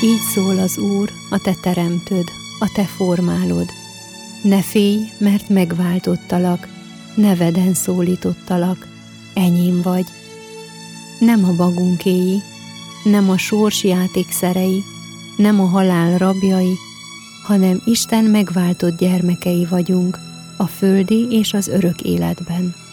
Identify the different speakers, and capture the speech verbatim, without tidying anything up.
Speaker 1: Így szól az Úr, a te teremtőd, a te formálod. Ne félj, mert megváltottalak, neveden szólítottalak, enyém vagy. Nem a magunkéi, nem a sors játékszerei, nem a halál rabjai, hanem Isten megváltott gyermekei vagyunk a földi és az örök életben.